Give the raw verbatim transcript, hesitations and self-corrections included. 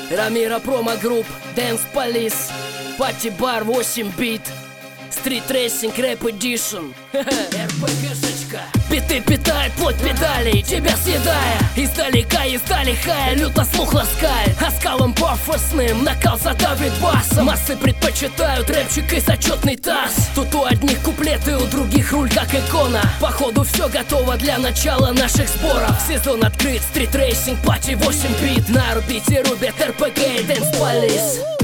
Рамира Промо Групп, Dance Police, Пати Бар восемь бит, Street Racing Rap Edition. РПГшечка. Биты питает плоть педалей, тебя съедая. Издалека, езда лихая, люто слух ласкает. Оскалом пафосным накал задавит басом. Массы предпочитают рэпчик и зачетный таз. Тут у одних куплеты, у других руль как икона. Походу все готово для начала наших сборов. Сезон открыт, Street Racing, Пати восемь бит. На орбите рубят РПГ и Dance Police.